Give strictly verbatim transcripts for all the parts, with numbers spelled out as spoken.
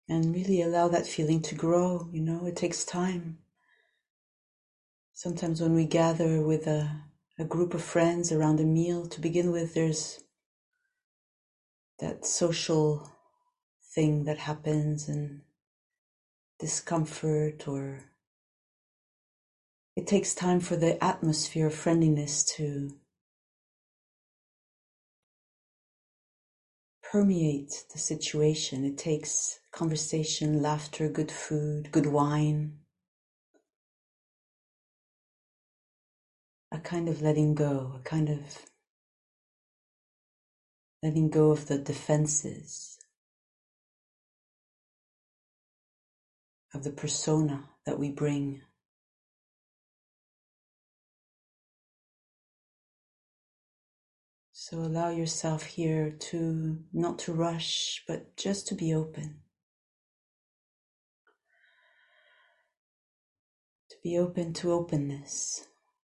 And really allow that feeling to grow. You know, it takes time. Sometimes when we gather with a, a group of friends around a meal, to begin with, there's that social thing that happens and discomfort, or it takes time for the atmosphere of friendliness to permeate the situation. It takes conversation, laughter, good food, good wine, a kind of letting go, a kind of letting go of the defenses, of the persona that we bring. So allow yourself here to not to rush, but just to be open. To be open to openness.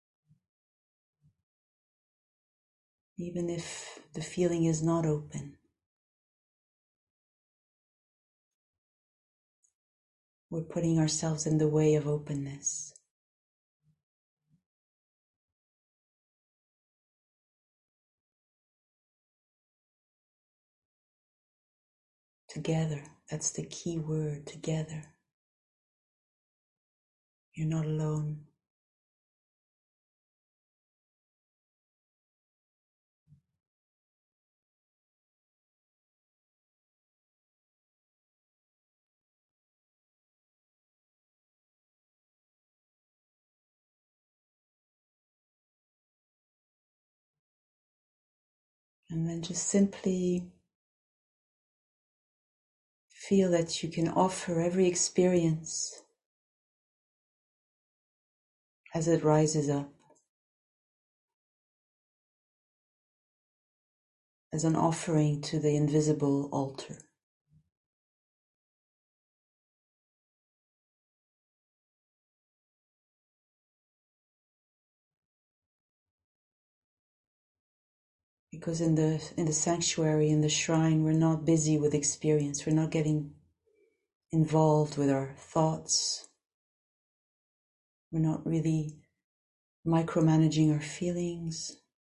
Even if the feeling is not open. We're putting ourselves in the way of openness. Together, that's the key word, together. You're not alone. And then just simply feel that you can offer every experience as it rises up as an offering to the invisible altar. Because in the in the sanctuary, in the shrine, we're not busy with experience. We're not getting involved with our thoughts. We're not really micromanaging our feelings.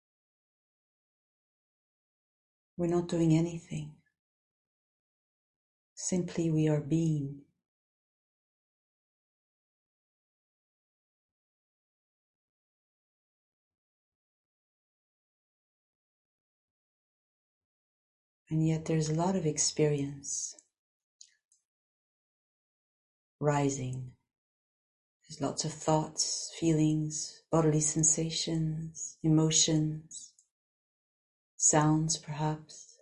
We're not doing anything. Simply we are being. And yet there's a lot of experience rising. There's lots of thoughts, feelings, bodily sensations, emotions, sounds perhaps,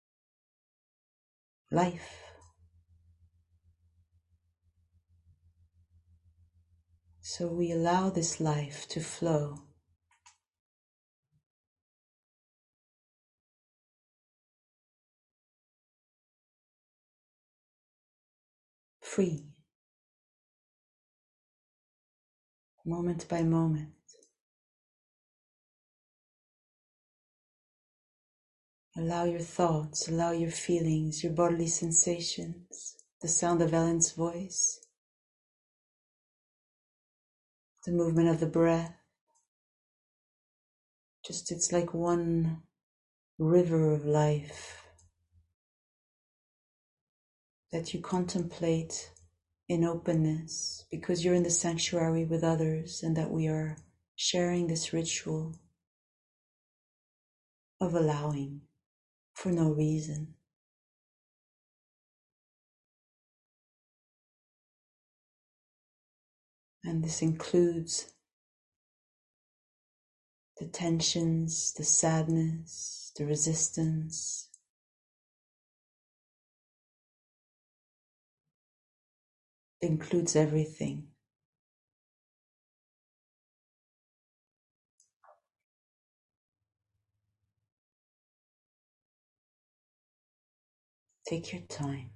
life. So we allow this life to flow. Free. Moment by moment. Allow your thoughts, allow your feelings, your bodily sensations, the sound of Ellen's voice, the movement of the breath. Just it's like one river of life that you contemplate in openness because you're in the sanctuary with others and that we are sharing this ritual of allowing for no reason. And this includes the tensions, the sadness, the resistance. It includes everything. Take your time.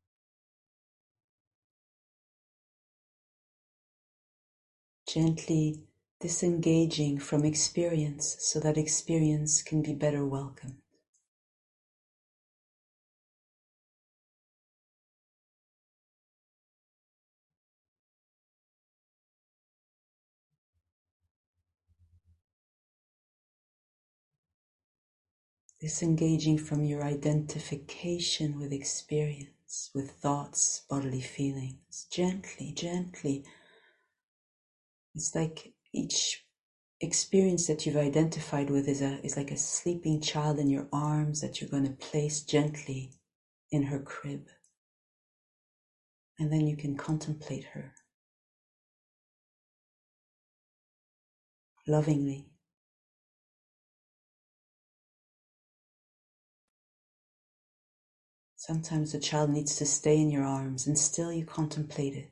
Gently disengaging from experience so that experience can be better welcomed. Disengaging from your identification with experience, with thoughts, bodily feelings. Gently, gently. It's like each experience that you've identified with is a is like a sleeping child in your arms that you're going to place gently in her crib. And then you can contemplate her lovingly. Sometimes the child needs to stay in your arms and still you contemplate it.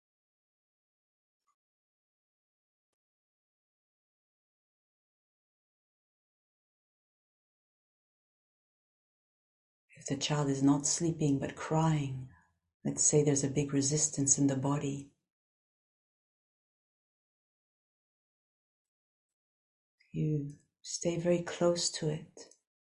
If the child is not sleeping but crying, let's say there's a big resistance in the body, you stay very close to it.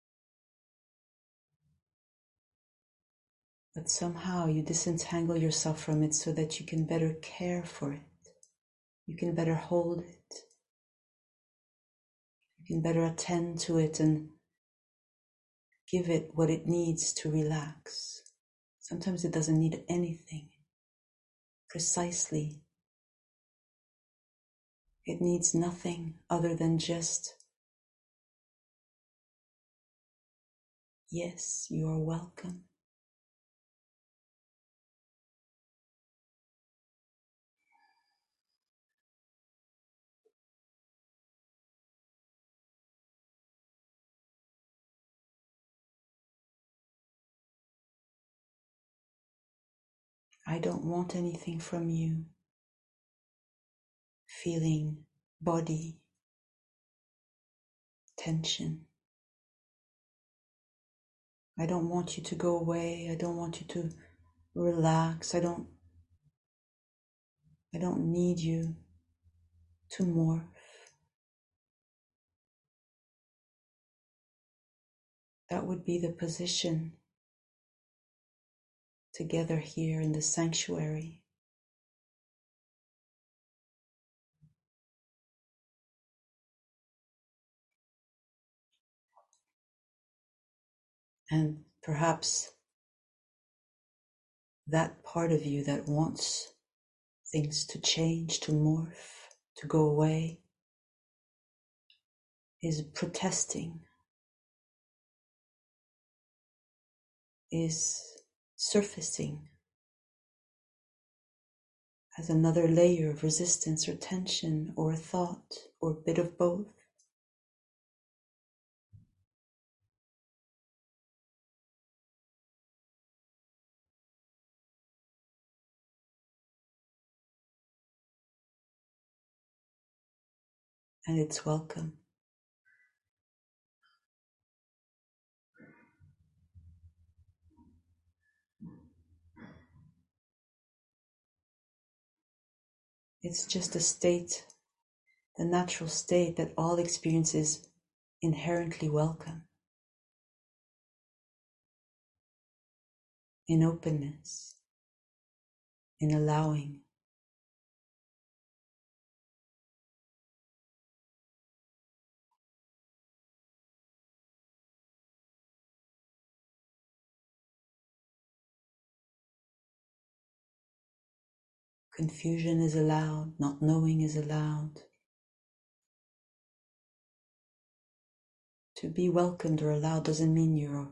But somehow you disentangle yourself from it so that you can better care for it. You can better hold it. You can better attend to it and give it what it needs to relax. Sometimes it doesn't need anything. Precisely. It needs nothing other than just, yes, you are welcome. I don't want anything from you. Feeling body, tension. I don't want you to go away. I don't want you to relax. I don't I don't need you to morph. That would be the position together here in the sanctuary. And perhaps that part of you that wants things to change, to morph, to go away, is protesting, is surfacing as another layer of resistance or tension or a thought or a bit of both. And it's welcome. It's just a state, the natural state that all experience is inherently welcome. In openness, in allowing. Confusion is allowed, not knowing is allowed. To be welcomed or allowed doesn't mean you're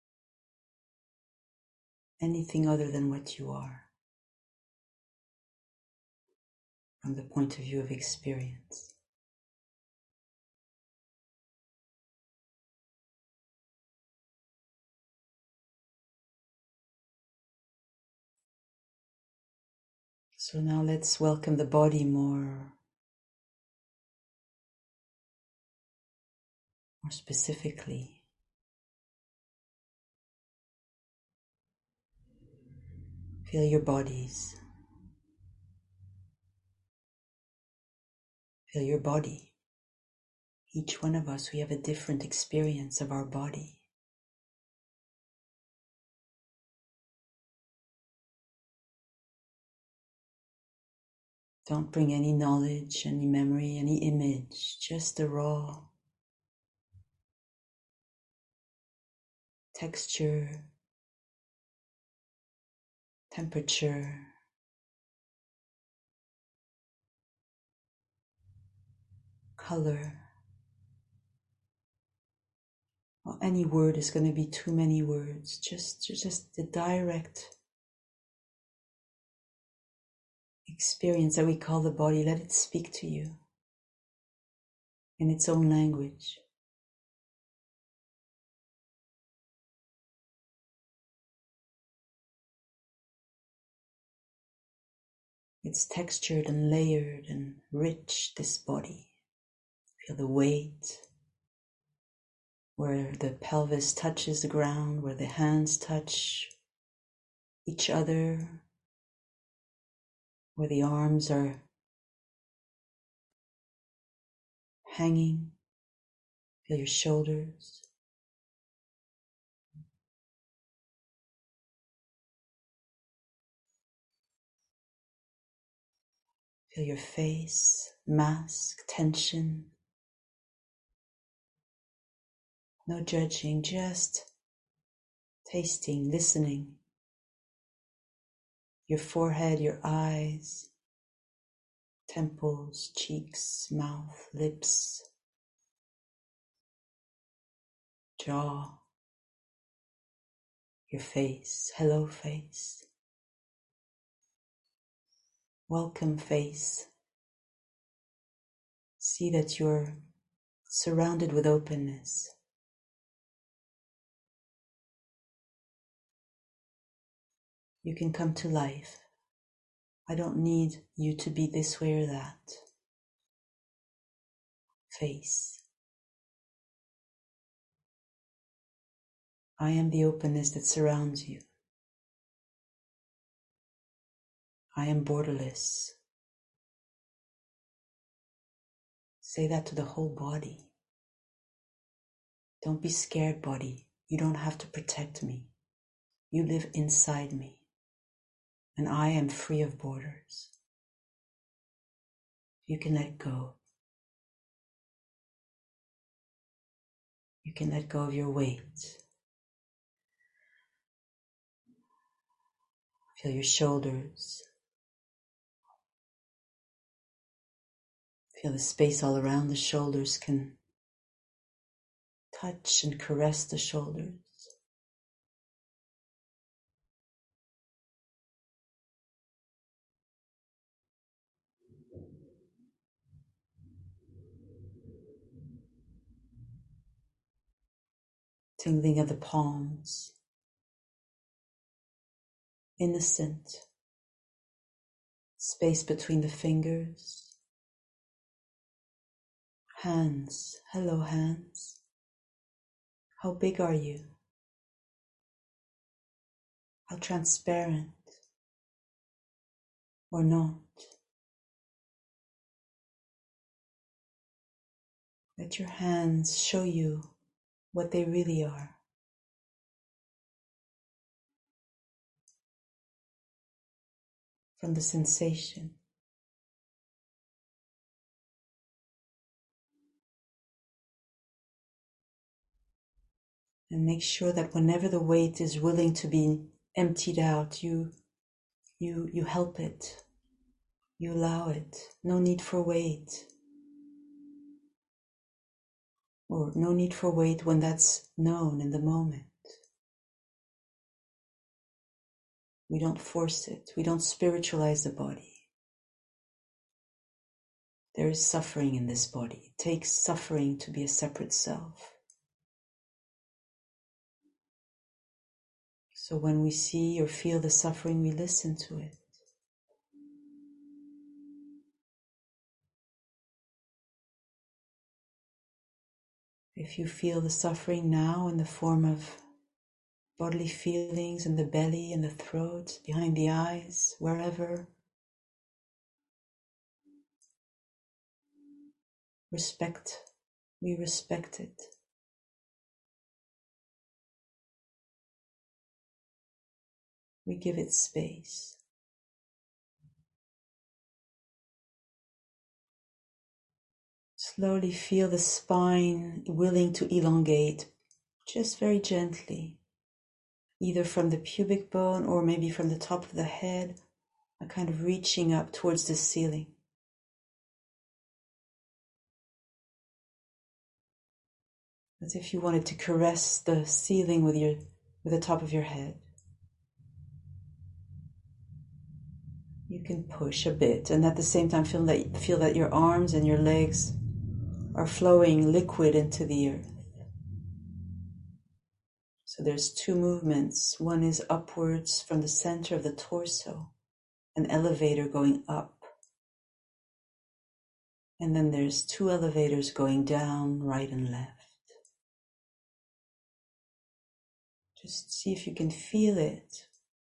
anything other than what you are from the point of view of experience. So now let's welcome the body more, more specifically. Feel your bodies. Feel your body. Each one of us, we have a different experience of our body. Don't bring any knowledge, any memory, any image, just the raw texture, temperature, color. Well, any word is going to be too many words. Just, just the direct experience that we call the body. Let it speak to you in its own language. It's textured and layered and rich, this body. Feel the weight, where the pelvis touches the ground, where the hands touch each other, where the arms are hanging. Feel your shoulders. Feel your face, mask, tension. No judging, just tasting, listening. Your forehead, your eyes, temples, cheeks, mouth, lips, jaw, your face, hello face, welcome face. See that you're surrounded with openness. You can come to life. I don't need you to be this way or that. Face. I am the openness that surrounds you. I am borderless. Say that to the whole body. Don't be scared, body. You don't have to protect me. You live inside me. And I am free of borders. You can let go. You can let go of your weight. Feel your shoulders. Feel the space all around the shoulders. Can touch and caress the shoulders. Tingling of the palms. Innocent. Space between the fingers. Hands. Hello, hands. How big are you? How transparent or not? Let your hands show you what they really are. From the sensation. And make sure that whenever the weight is willing to be emptied out, you, you, you help it. You allow it. No need for weight. Or no need for weight when that's known in the moment. We don't force it. We don't spiritualize the body. There is suffering in this body. It takes suffering to be a separate self. So when we see or feel the suffering, we listen to it. If you feel the suffering now in the form of bodily feelings in the belly, in the throat, behind the eyes, wherever, respect, we respect it. We give it space. Slowly feel the spine willing to elongate, just very gently. either from the pubic bone or maybe from the top of the head, a kind of reaching up towards the ceiling. As if you wanted to caress the ceiling with your with the top of your head. You can push a bit, and at the same time feel that feel that your arms and your legs are flowing liquid into the earth. So there's two movements. One is upwards from the center of the torso, an elevator going up. And then there's two elevators going down, right and left. Just see if you can feel it.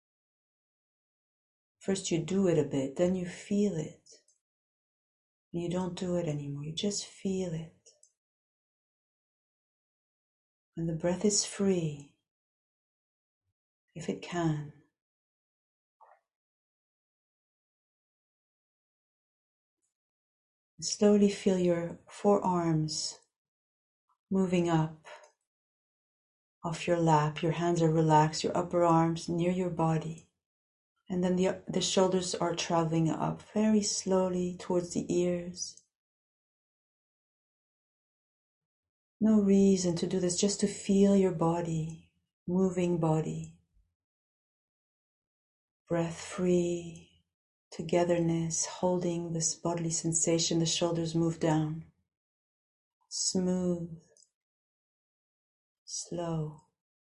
First you do it a bit, then you feel it. You don't do it anymore, you just feel it. And the breath is free, if it can. Slowly feel your forearms moving up off your lap. Your hands are relaxed, your upper arms near your body. And then the, the shoulders are traveling up very slowly towards the ears. No reason to do this, just to feel your body, moving body. Breath free, togetherness, holding this bodily sensation. The shoulders move down. Smooth, slow.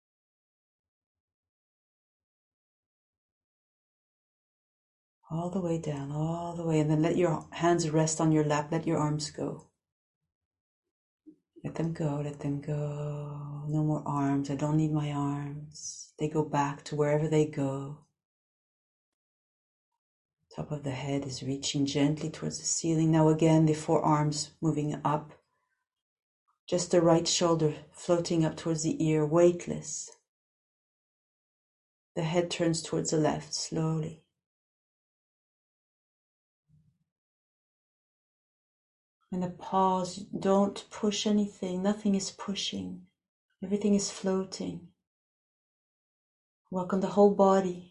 All the way down, all the way. And then let your hands rest on your lap. Let your arms go. Let them go, let them go. No more arms. I don't need my arms. They go back to wherever they go. Top of the head is reaching gently towards the ceiling. Now again, the forearms moving up. Just the right shoulder floating up towards the ear, weightless. The head turns towards the left, slowly. And a pause, don't push anything, nothing is pushing. Everything is floating. Welcome the whole body.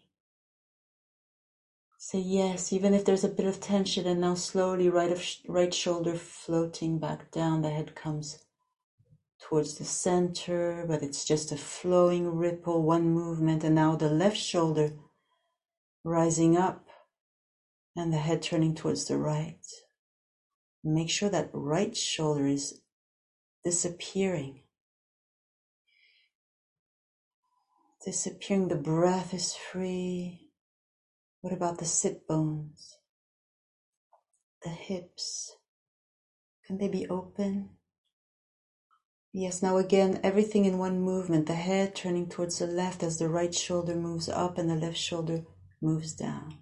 Say yes, even if there's a bit of tension, and now slowly right, of sh- right shoulder floating back down, the head comes towards the center, but it's just a flowing ripple, one movement, and now the left shoulder rising up and the head turning towards the right. Make sure that right shoulder is disappearing. Disappearing, the breath is free. What about the sit bones? The hips? Can they be open? Yes, now again, everything in one movement. The head turning towards the left as the right shoulder moves up and the left shoulder moves down.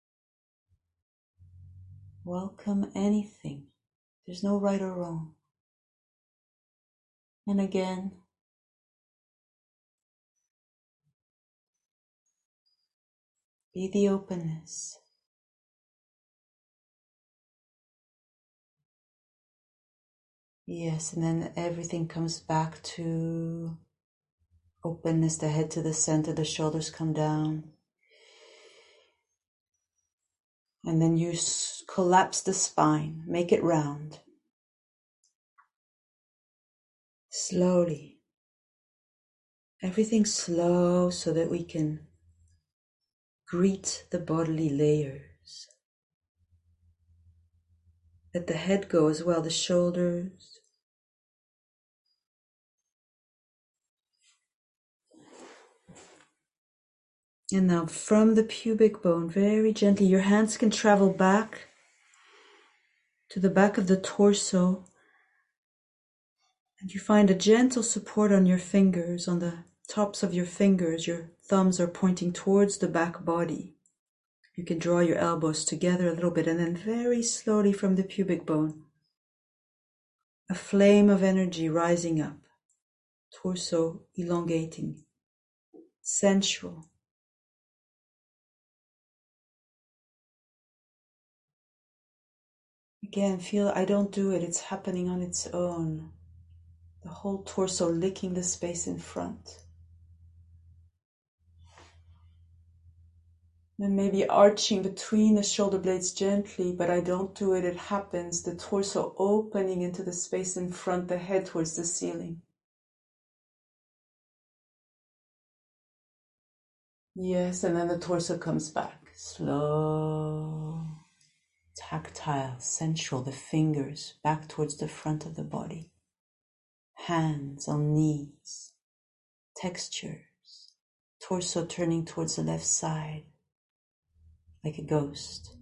Welcome anything. There's no right or wrong. And again, be the openness. Yes, and then everything comes back to openness, the head to the center, the shoulders come down. And then you s- collapse the spine, make it round. Slowly. Everything slow so that we can greet the bodily layers. Let the head go as well, the shoulders. And now from the pubic bone, very gently, your hands can travel back to the back of the torso. And you find a gentle support on your fingers, on the tops of your fingers. Your thumbs are pointing towards the back body. You can draw your elbows together a little bit, and then very slowly from the pubic bone, a flame of energy rising up, torso elongating, sensual. Again, feel I don't do it, it's happening on its own. The whole torso licking the space in front. And maybe arching between the shoulder blades gently, but I don't do it, it happens. The torso opening into the space in front, the head towards the ceiling. Yes, and then the torso comes back. Slow, tactile, sensual, the fingers back towards the front of the body. Hands on knees, textures, torso turning towards the left side, like a ghost.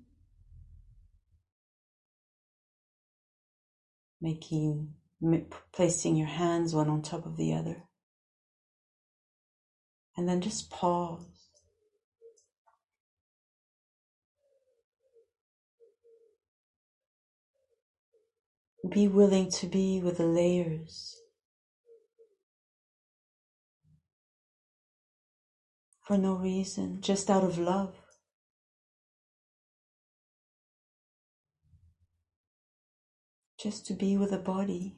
Making, placing your hands one on top of the other. And then just pause. Be willing to be with the layers. For no reason, just out of love. Just to be with the body.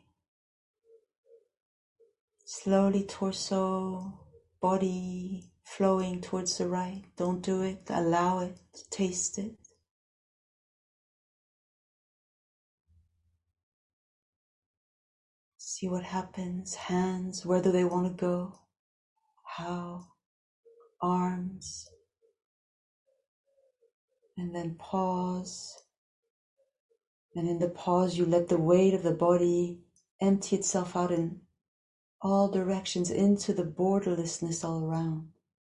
Slowly torso, body flowing towards the right. Don't do it, allow it, taste it. See what happens. Hands, where do they want to go? How? Arms. And then pause. And in the pause, you let the weight of the body empty itself out in all directions into the borderlessness all around.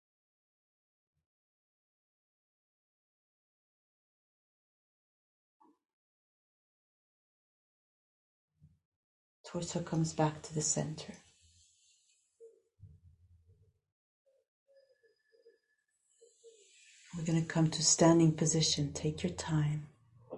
Torso comes back to the center. We're going to come to standing position. Take your time.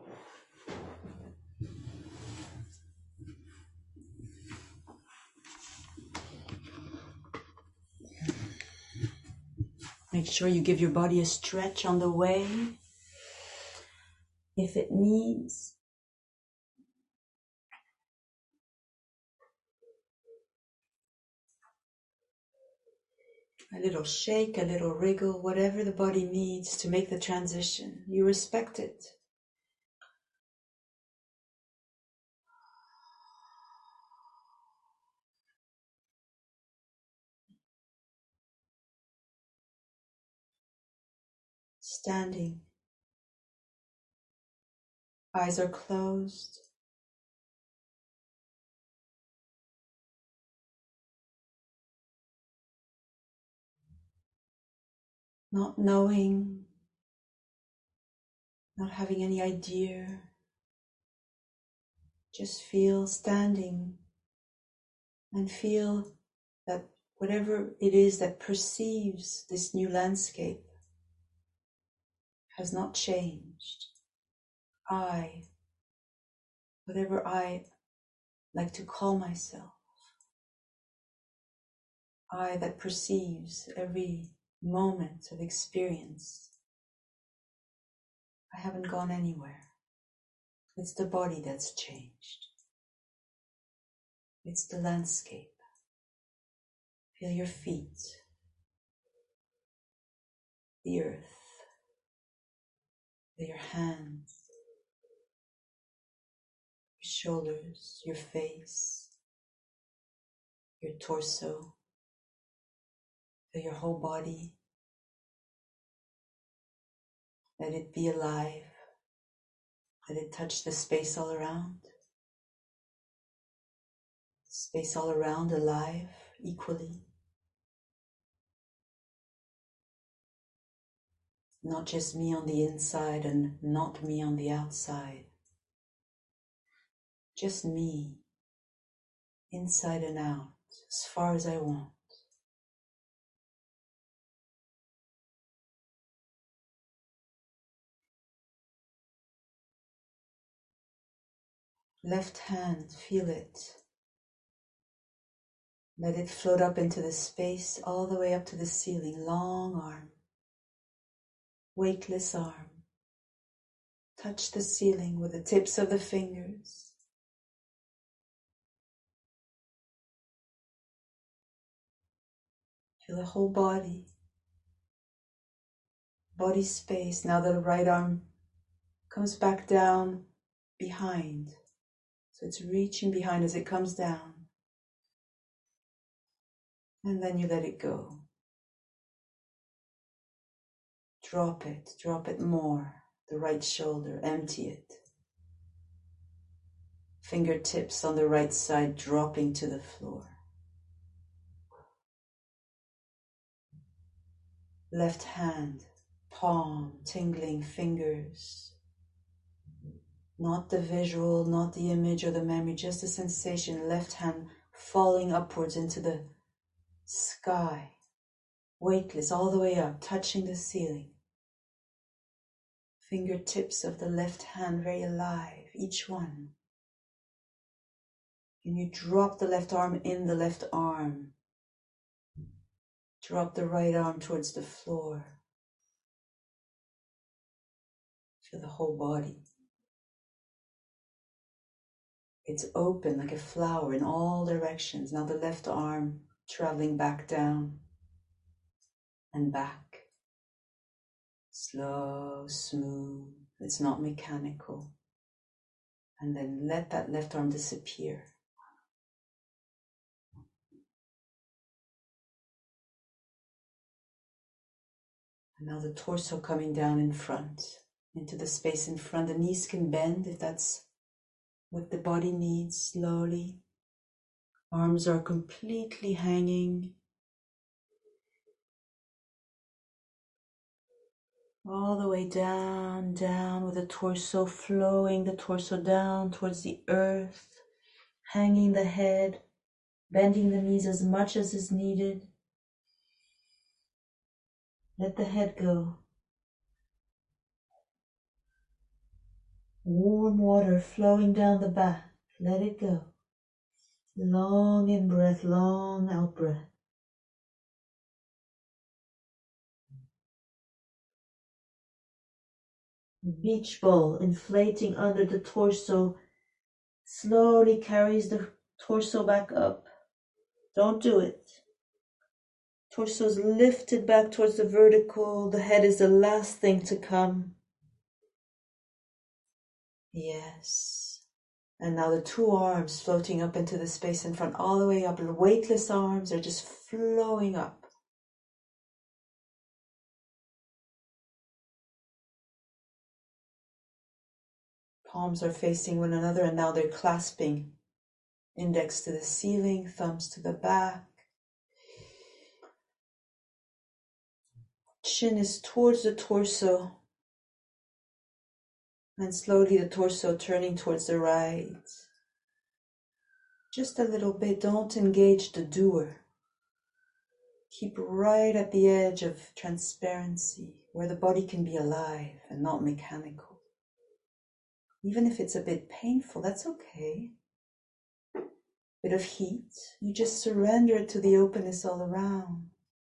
Make sure you give your body a stretch on the way, if it needs. A little shake, a little wriggle, whatever the body needs to make the transition. You respect it. Standing. Eyes are closed. Not knowing, not having any idea. Just feel standing and feel that whatever it is that perceives this new landscape has not changed. I, whatever I like to call myself, I that perceives every moment of experience, I haven't gone anywhere. It's the body that's changed. It's the landscape. Feel your feet, the earth, feel your hands, your shoulders, your face, your torso, feel your whole body. Let it be alive. Let it touch the space all around. Space all around alive equally. Not just me on the inside and not me on the outside. Just me, inside and out, as far as I want. Left hand, feel it. Let it float up into the space, all the way up to the ceiling. Long arm, weightless arm. Touch the ceiling with the tips of the fingers. Feel the whole body. body space. Now the right arm comes back down behind. So it's reaching behind as it comes down. And then you let it go. Drop it, drop it more. The right shoulder, empty it. Fingertips on the right side dropping to the floor. Left hand, palm, tingling fingers. Not the visual, not the image or the memory, just the sensation. Left hand falling upwards into the sky. Weightless all the way up, touching the ceiling. Fingertips of the left hand very alive, each one. Can you drop the left arm in the left arm? Drop the right arm towards the floor. Feel the whole body. It's open like a flower in all directions. Now the left arm traveling back down and back. Slow, smooth. It's not mechanical. And then let that left arm disappear. And now the torso coming down in front, into the space in front. The knees can bend if that's what the body needs, slowly. Arms are completely hanging. All the way down, down with the torso flowing, the torso down towards the earth, hanging the head, bending the knees as much as is needed. Let the head go. Warm water flowing down the back. Let it go. Long in breath, long out breath. Beach ball inflating under the torso. Slowly carries the torso back up. Don't do it. Torso is lifted back towards the vertical. The head is the last thing to come. Yes. And now the two arms floating up into the space in front, all the way up. Weightless arms are just flowing up. Palms are facing one another and now they're clasping. Index to the ceiling, thumbs to the back. Chin is towards the torso. And slowly the torso turning towards the right. Just a little bit, don't engage the doer. Keep right at the edge of transparency, where the body can be alive and not mechanical. Even if it's a bit painful, that's okay. Bit of heat, you just surrender it to the openness all around.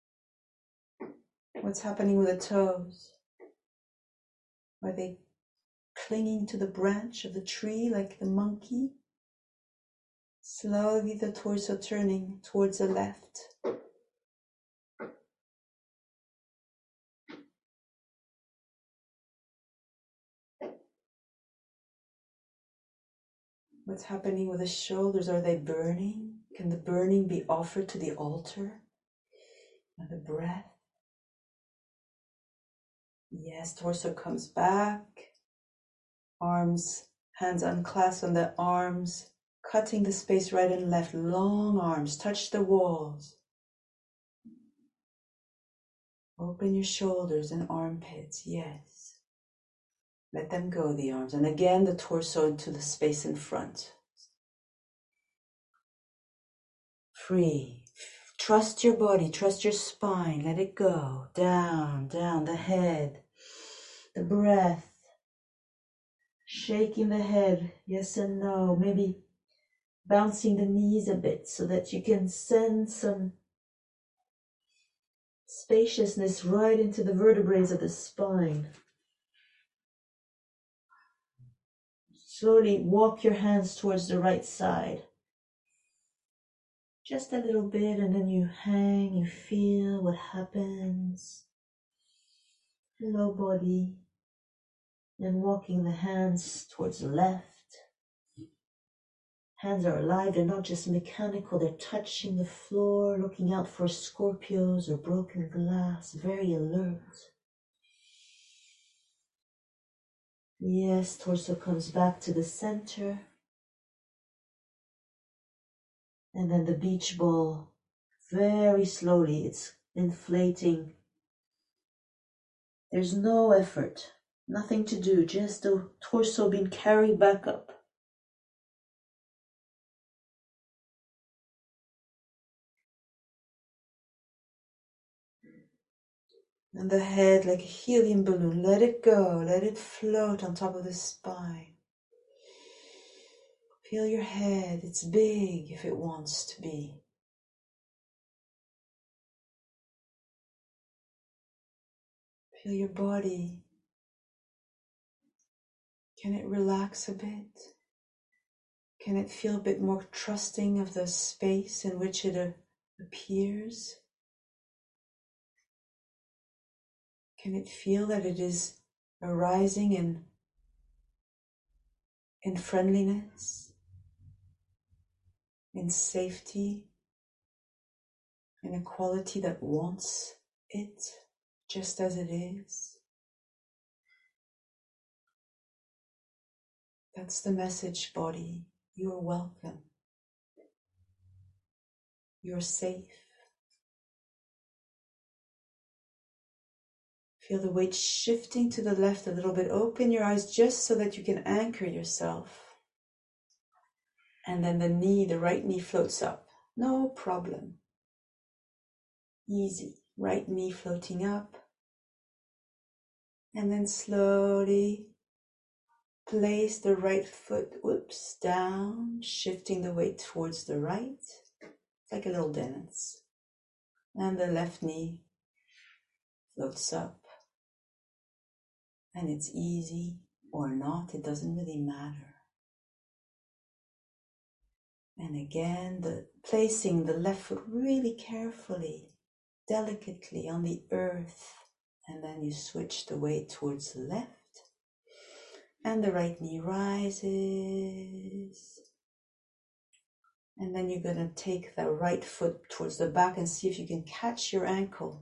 What's happening with the toes? Are they clinging to the branch of the tree like the monkey? Slowly the torso turning towards the left. What's happening with the shoulders? Are they burning? Can the burning be offered to the altar? And the breath? Yes, torso comes back. Arms, hands unclasped on the arms, cutting the space right and left. Long arms, touch the walls. Open your shoulders and armpits, yes. Let them go, the arms. And again, the torso into the space in front. Free. Trust your body, trust your spine. Let it go. Down, down, the head, the breath. Shaking the head, yes and no. Maybe bouncing the knees a bit so that you can send some spaciousness right into the vertebrae of the spine. Slowly walk your hands towards the right side. Just a little bit, and then you hang, you feel what happens. Hello, body. And walking the hands towards the left. Hands are alive, they're not just mechanical, they're touching the floor, looking out for Scorpios or broken glass, very alert. Yes, torso comes back to the center. And then the beach ball, very slowly, it's inflating. There's no effort, nothing to do, just the torso being carried back up. And the head like a helium balloon, let it go, let it float on top of the spine. Feel your head, it's big if it wants to be. Feel your body. Can it relax a bit? Can it feel a bit more trusting of the space in which it uh, appears? Can it feel that it is arising in, in friendliness, in safety, in a quality that wants it just as it is? That's the message, body. You're welcome. You're safe. Feel the weight shifting to the left a little bit. Open your eyes just so that you can anchor yourself. And then the knee, the right knee floats up. No problem. Easy. Right knee floating up. And then slowly place the right foot, whoops, down, shifting the weight towards the right. It's like a little dance. And the left knee floats up. And it's easy or not, it doesn't really matter. And again, the placing the left foot really carefully, delicately on the earth. And then you switch the weight towards the left. And the right knee rises. And then you're going to take the right foot towards the back and see if you can catch your ankle.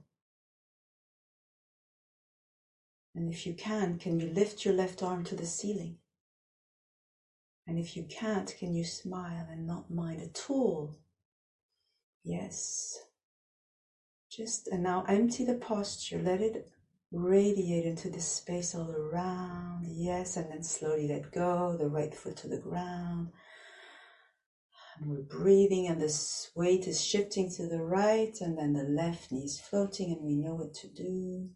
And if you can, can you lift your left arm to the ceiling? And if you can't, can you smile and not mind at all? Yes. Just, and now empty the posture. Let it radiate into the space all around. Yes, and then slowly let go. The right foot to the ground. And we're breathing and this weight is shifting to the right and then the left knee is floating and we know what to do.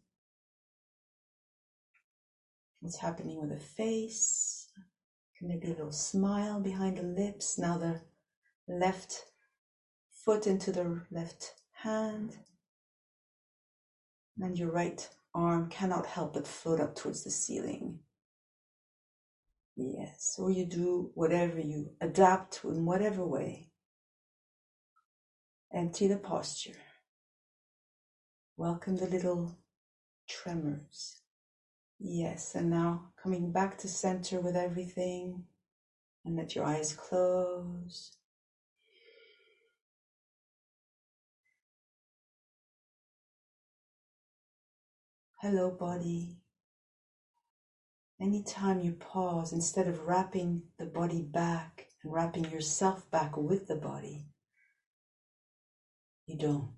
What's happening with the face? Maybe a little smile behind the lips. Now the left foot into the left hand. And your right arm cannot help but float up towards the ceiling. Yes, or you do whatever you adapt in whatever way. Empty the posture. Welcome the little tremors. Yes, and now coming back to center with everything and let your eyes close. Hello, body. Anytime you pause, instead of wrapping the body back and wrapping yourself back with the body, you don't.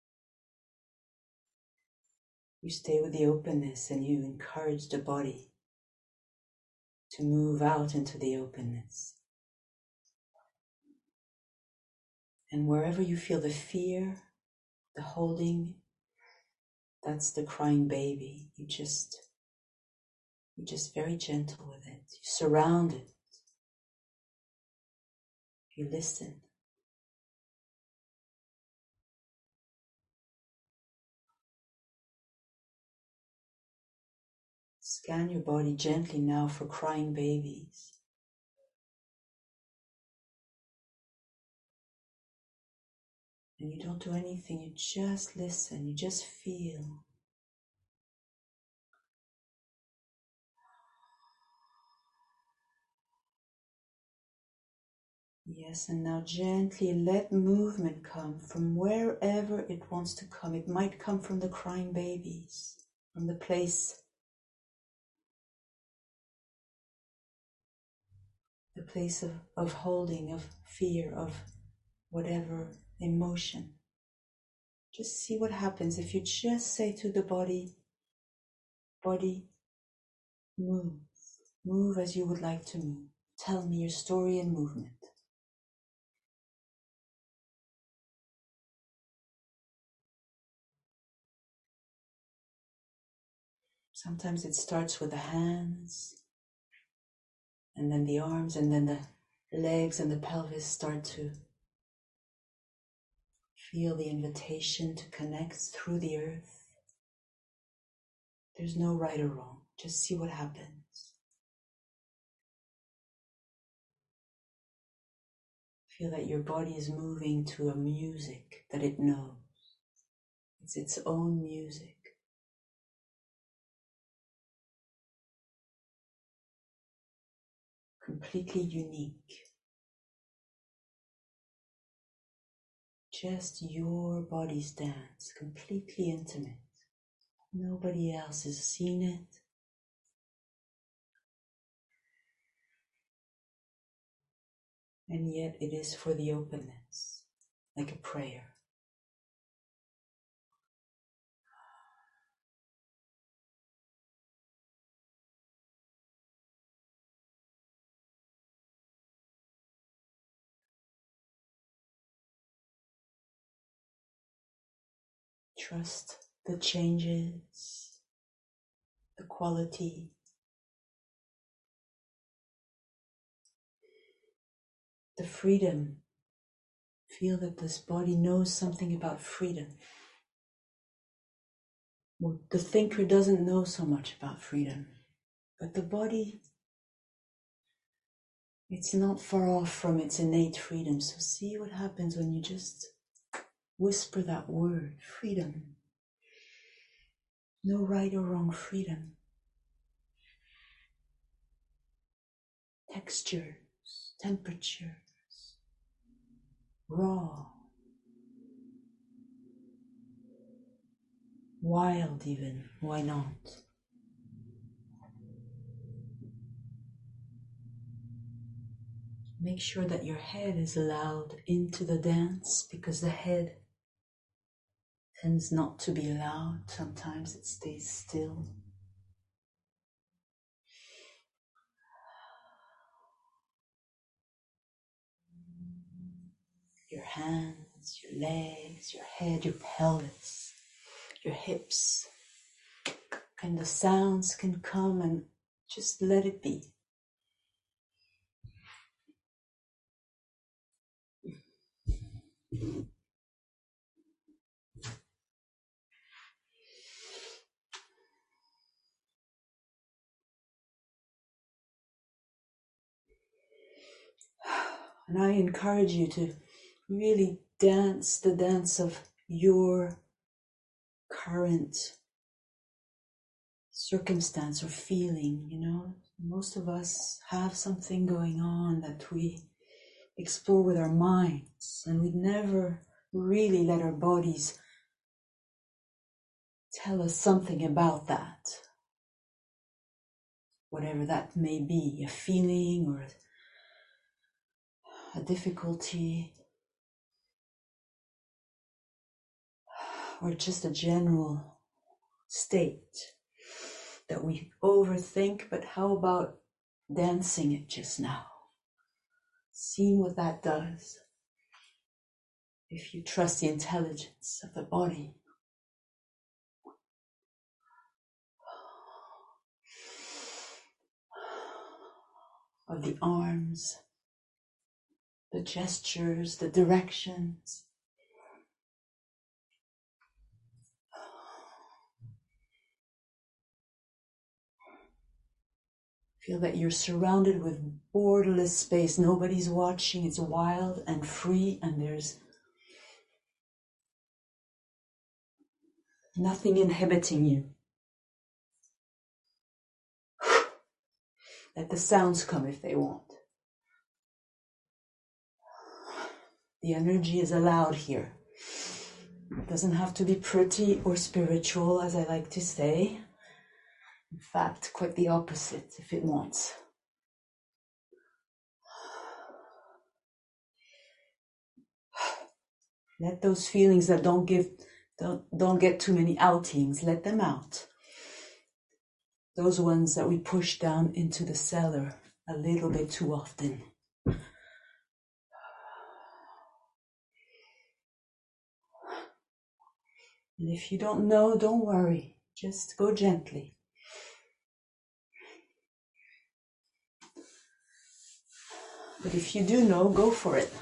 You stay with the openness and you encourage the body to move out into the openness. And wherever you feel the fear, the holding, that's the crying baby. You just, you're just very gentle with it. You surround it. You listen. Scan your body gently now for crying babies. And you don't do anything, you just listen, you just feel. Yes, and now gently let movement come from wherever it wants to come. It might come from the crying babies, from the place, the place of, of holding, of fear, of whatever emotion. Just see what happens if you just say to the body, body, move. Move as you would like to move. Tell me your story and movement. Sometimes it starts with the hands, and then the arms, and then the legs and the pelvis start to feel the invitation to connect through the earth. There's no right or wrong. Just see what happens. Feel that your body is moving to a music that it knows. It's its own music. Completely unique. Just your body's dance, completely intimate. Nobody else has seen it. And yet it is for the openness, like a prayer. Trust the changes, the quality. The freedom. Feel that this body knows something about freedom. Well, the thinker doesn't know so much about freedom, but the body, it's not far off from its innate freedom. So see what happens when you just whisper that word, freedom. No right or wrong, freedom. Textures, temperatures, raw, wild even, why not? Make sure that your head is allowed into the dance, because the head tends not to be loud. Sometimes it stays still. Your hands, your legs, your head, your pelvis, your hips. And the sounds can come, and just let it be. And I encourage you to really dance the dance of your current circumstance or feeling, you know. Most of us have something going on that we explore with our minds, and we never really let our bodies tell us something about that. Whatever that may be, a feeling or a difficulty, or just a general state that we overthink. But how about dancing it just now? Seeing what that does. If you trust the intelligence of the body. Of the arms, the gestures, the directions. Feel that you're surrounded with borderless space. Nobody's watching. It's wild and free, and there's nothing inhibiting you. Let the sounds come if they want. The energy is allowed here. It doesn't have to be pretty or spiritual, as I like to say. In fact, quite the opposite if it wants. Let those feelings that don't give, don't, don't get too many outings, let them out. Those ones that we push down into the cellar a little bit too often. And if you don't know, don't worry. Just go gently. But if you do know, go for it.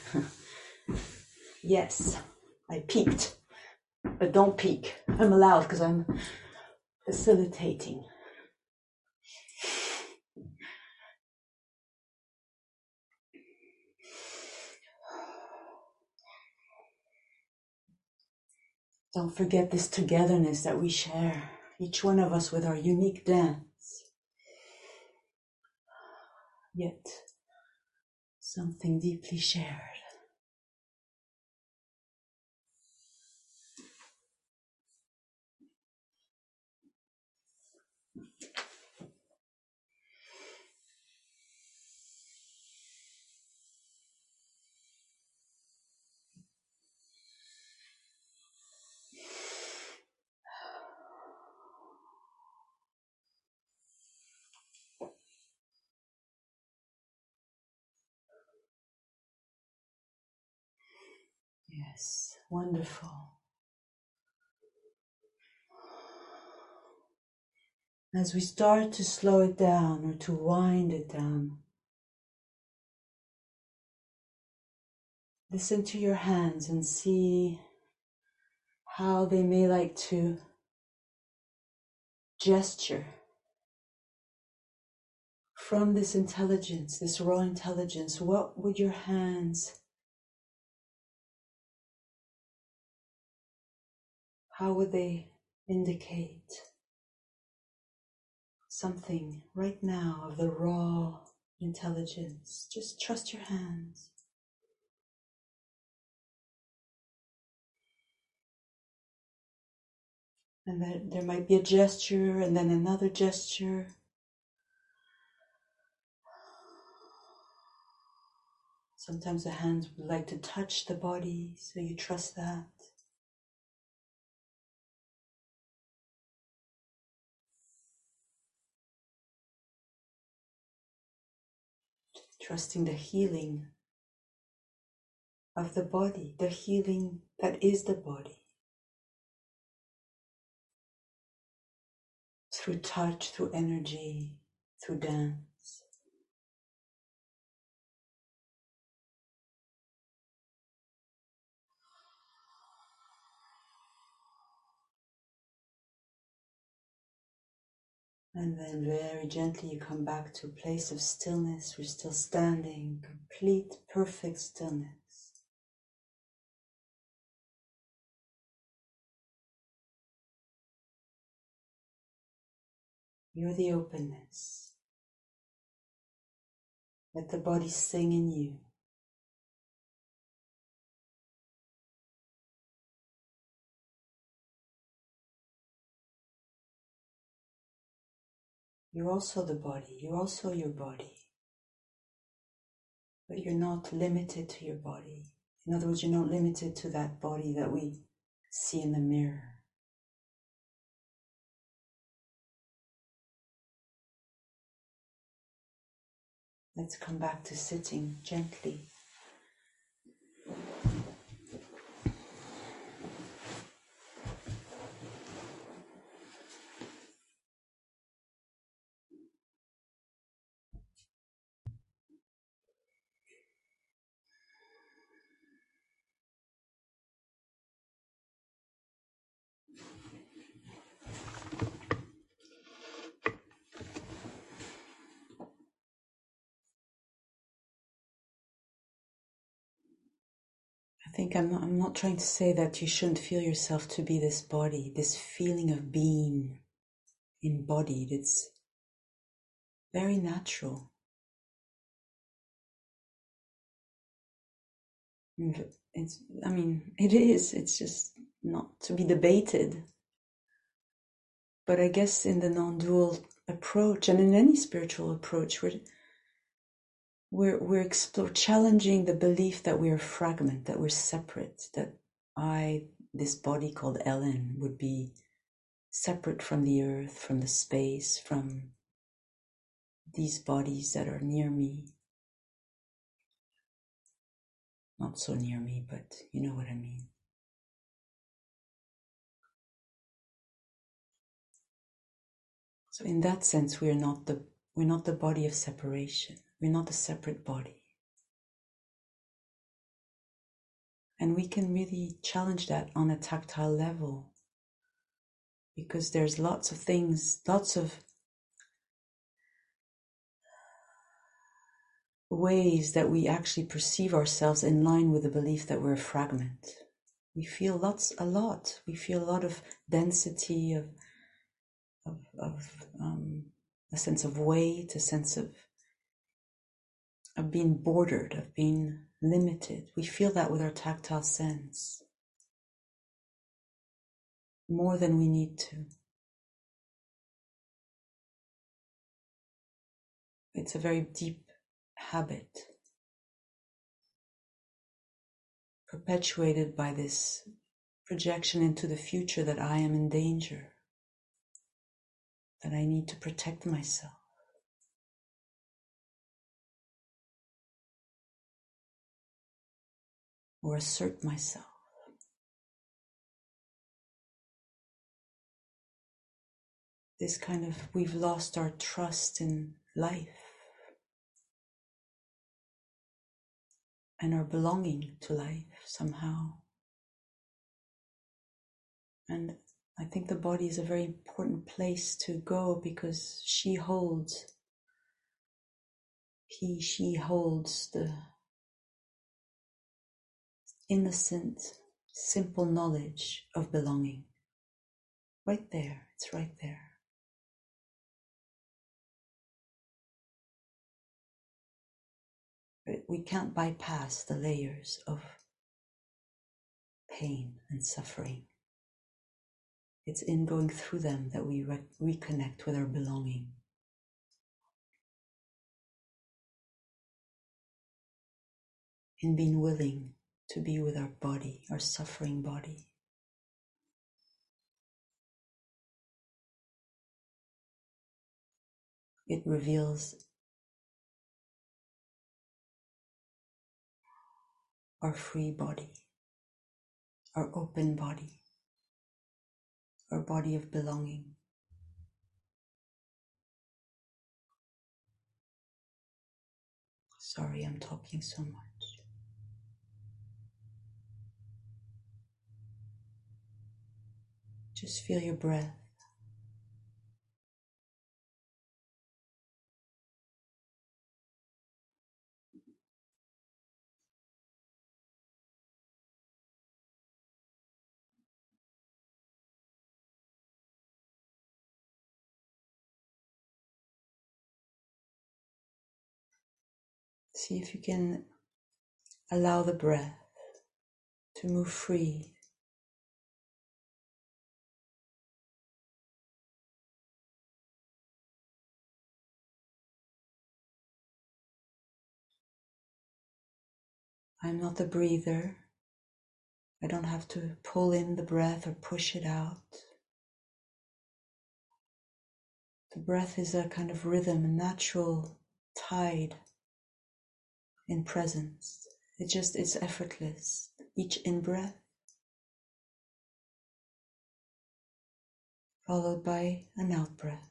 Yes, I peeked. But don't peek. I'm allowed because I'm facilitating. Don't forget this togetherness that we share, each one of us with our unique dance. Yet, something deeply shared. Yes, wonderful. As we start to slow it down or to wind it down, listen to your hands and see how they may like to gesture from this intelligence, this raw intelligence. What would your hands, how would they indicate something right now of the raw intelligence? Just trust your hands. And there, there might be a gesture and then another gesture. Sometimes the hands would like to touch the body, so you trust that. Trusting the healing of the body, the healing that is the body. Through touch, through energy, through dance. And then very gently you come back to a place of stillness. We're still standing, complete, perfect stillness. You're the openness. Let the body sing in you. You're also the body. You're also your body. But you're not limited to your body. In other words, you're not limited to that body that we see in the mirror. Let's come back to sitting gently. I think I'm not, I'm not trying to say that you shouldn't feel yourself to be this body, this feeling of being embodied. It's very natural. It's, I mean, it is, it's just not to be debated. But I guess in the non-dual approach, and in any spiritual approach, we're we're we're explore, challenging the belief that we're a fragment, that we're separate, that I, this body called Ellen, would be separate from the earth, from the space, from these bodies that are near me. Not so near me, but you know what I mean. So in that sense, we're not the we're not the body of separation. We're not a separate body. And we can really challenge that on a tactile level, because there's lots of things, lots of ways that we actually perceive ourselves in line with the belief that we're a fragment. We feel lots, a lot. We feel a lot of density, of, of, of um, a sense of weight, a sense of of being bordered, of being limited. We feel that with our tactile sense more than we need to. It's a very deep habit, perpetuated by this projection into the future that I am in danger, that I need to protect myself. Or assert myself. This kind of, we've lost our trust in life and our belonging to life somehow. And I think the body is a very important place to go, because she holds, he, she holds the innocent, simple knowledge of belonging. Right there, it's right there. We can't bypass the layers of pain and suffering. It's in going through them that we re- reconnect with our belonging. In being willing to be with our body, our suffering body. It reveals our free body, our open body, our body of belonging. Sorry, I'm talking so much. Just feel your breath. See if you can allow the breath to move free. I'm not the breather. I don't have to pull in the breath or push it out. The breath is a kind of rhythm, a natural tide in presence. It just is effortless. Each in-breath followed by an out-breath.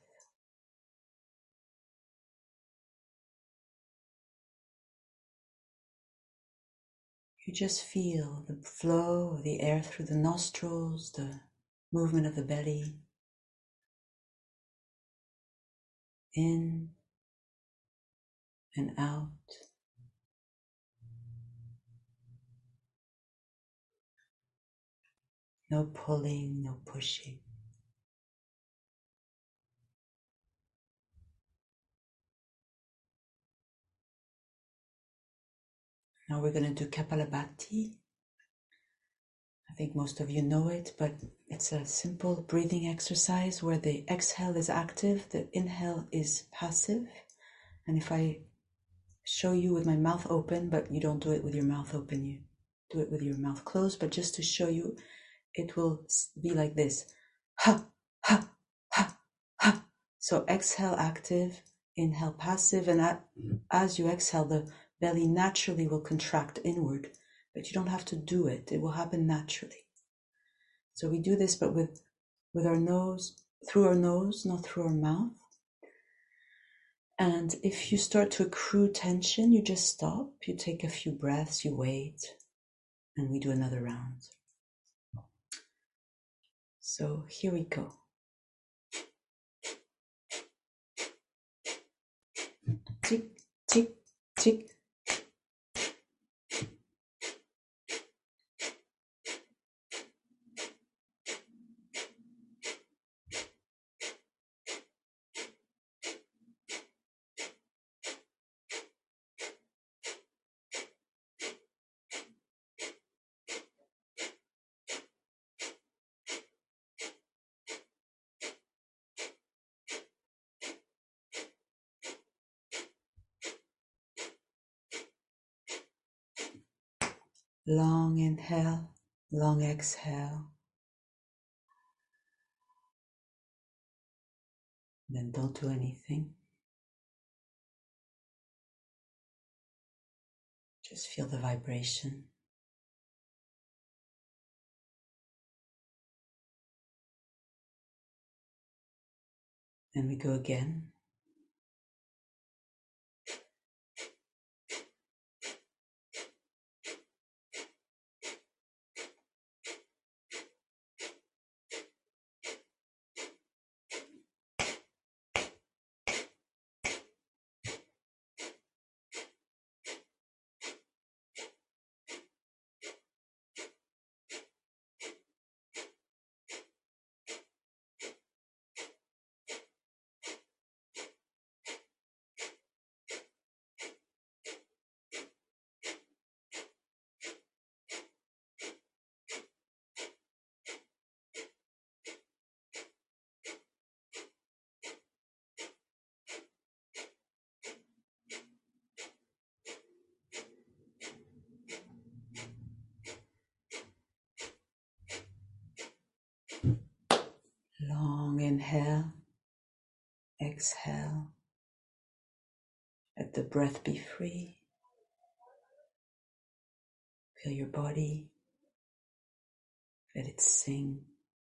You just feel the flow of the air through the nostrils, the movement of the belly, in and out. No pulling, no pushing. Now we're going to do Kapalabhati. I think most of you know it, but it's a simple breathing exercise where the exhale is active, the inhale is passive. And if I show you with my mouth open, but you don't do it with your mouth open, you do it with your mouth closed, but just to show you, it will be like this. Ha, ha, ha, ha. So exhale active, inhale passive, and as you exhale, the belly naturally will contract inward, but you don't have to do it. It will happen naturally. So we do this, but with, with our nose, through our nose, not through our mouth. And if you start to accrue tension, you just stop, you take a few breaths, you wait, and we do another round. So here we go. Tick, tick, tick. Long inhale, long exhale. Then don't do anything. Just feel the vibration. Then we go again. Long inhale, exhale. Let the breath be free. Feel your body. Let it sing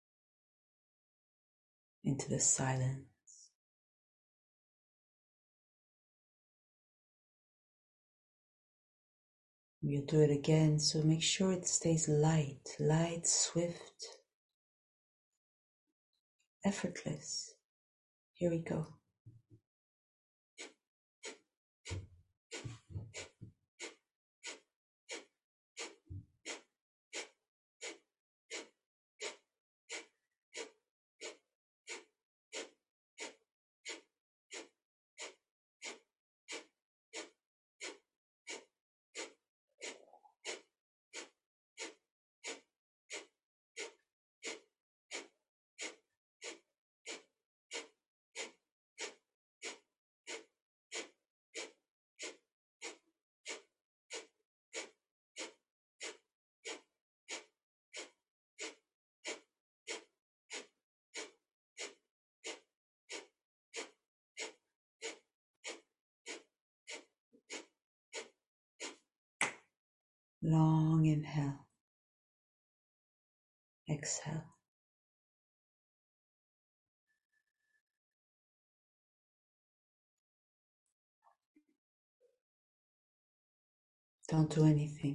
into the silence. We'll do it again, so make sure it stays light, light, swift, effortless. Here we go. Long inhale, exhale. Don't do anything.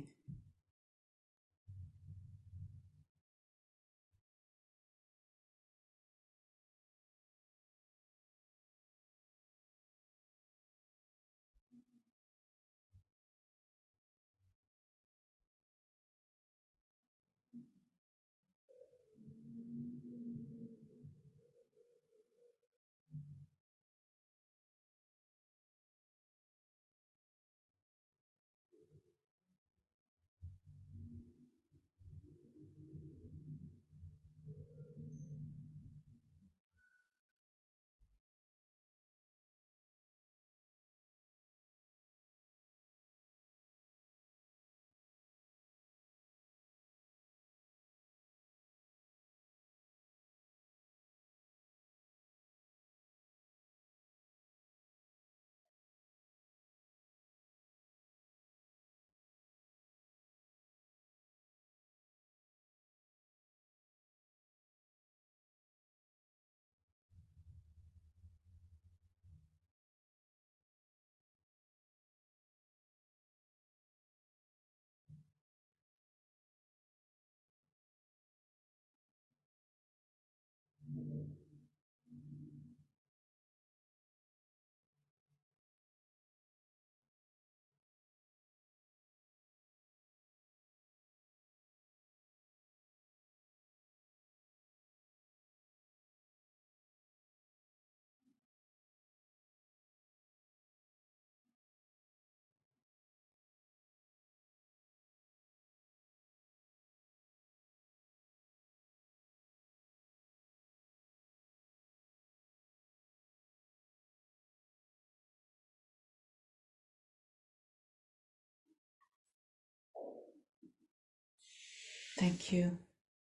Thank you.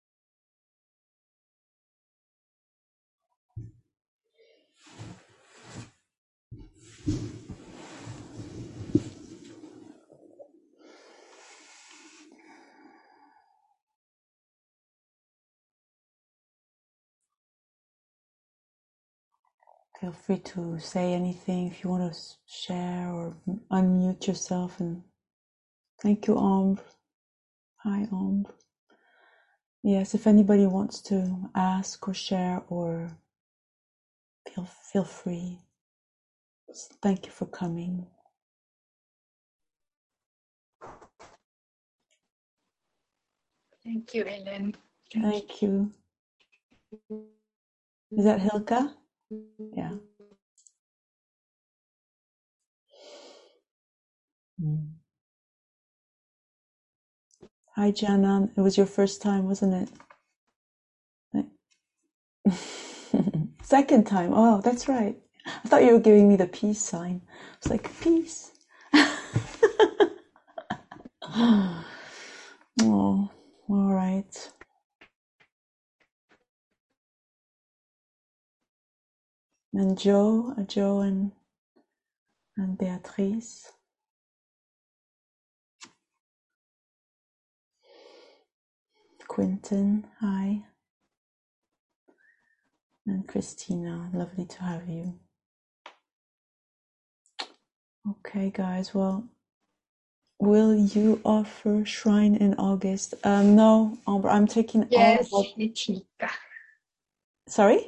Feel free to say anything if you want to share or unmute yourself. And thank you, Ambre. Hi, Ambre. Yes, if anybody wants to ask or share, or feel feel free. Thank you for coming. Thank you, Helen. Thank you. Is that Hilka? Yeah. Mm. Hi, Jana. It was your first time, wasn't it? Second time. Oh, that's right. I thought you were giving me the peace sign. I was like, peace. Oh, all right. And Joe, uh, Joe and, and Beatrice. Quentin, hi. And Christina, lovely to have you. Okay, guys, well, will you offer Shrine in August? Um, no, Amber, I'm taking Yes, all of... Chica. Sorry?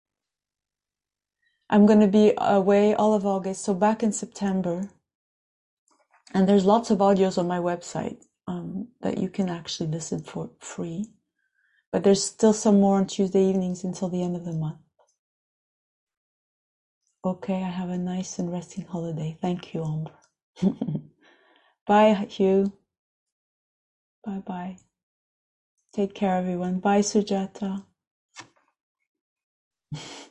I'm going to be away all of August, so back in September. And there's lots of audios on my website um, that you can actually listen for free. But there's still some more on Tuesday evenings until the end of the month. Okay, I have a nice and resting holiday. Thank you, Amber. Bye, Hugh. Bye-bye. Take care, everyone. Bye, Sujata.